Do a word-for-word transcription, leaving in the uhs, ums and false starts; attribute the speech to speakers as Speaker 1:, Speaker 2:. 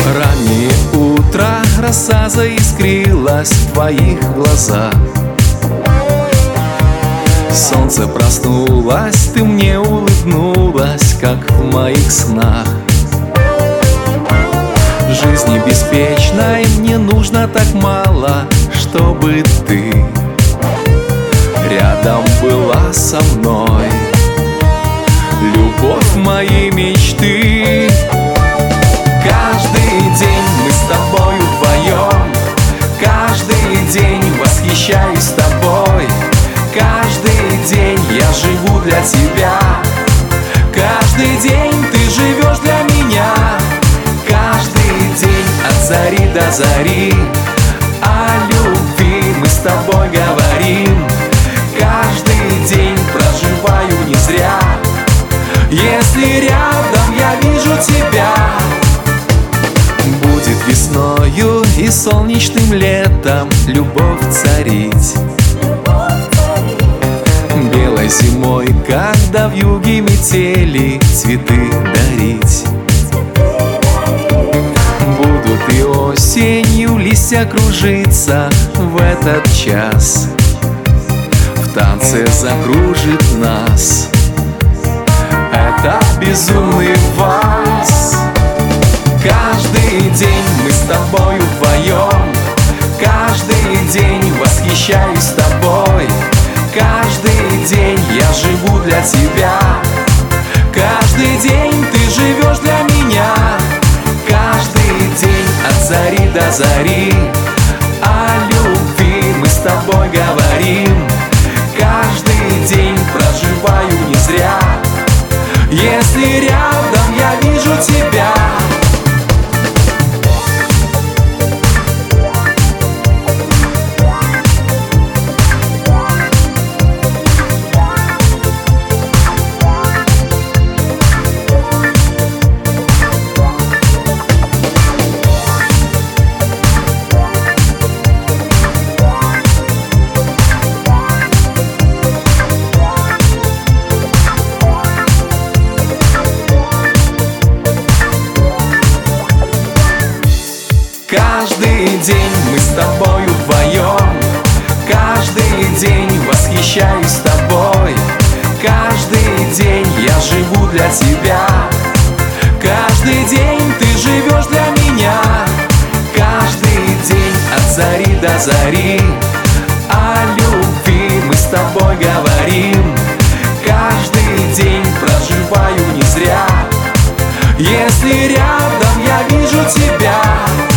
Speaker 1: Раннее утро, роса заискрилась в твоих глазах. Солнце проснулось, ты мне улыбнулась, как в моих снах. Жизни беспечной мне нужно так мало, чтобы ты рядом была со мной. Любовь моей мечты. Каждый день мы с тобою вдвоем, каждый день восхищаюсь тобой. Каждый день я живу для тебя, каждый день ты живешь для меня. Каждый день от зари до зари о любви мы с тобой говорим. Каждый день проживаю не зря, если рядом я вижу тебя. Будет весною и солнечным летом любовь царить, белой зимой, когда в юге метели цветы дарить. Будут и осенью листья кружиться в этот час, в танце закружит нас этот безумный вальс. Каждый день мы с тобою вдвоем, каждый день восхищаюсь тобой. Каждый день я живу для тебя, каждый день ты живешь для меня. Каждый день от зари до зари о любви мы с тобой говорим. Каждый день проживаю не зря, если рядом я вижу тебя. Каждый день мы с тобою вдвоем, каждый день восхищаюсь тобой. Каждый день я живу для тебя, каждый день ты живешь для меня. Каждый день от зари до зари о любви мы с тобой говорим. Каждый день проживаю не зря, если рядом я вижу тебя.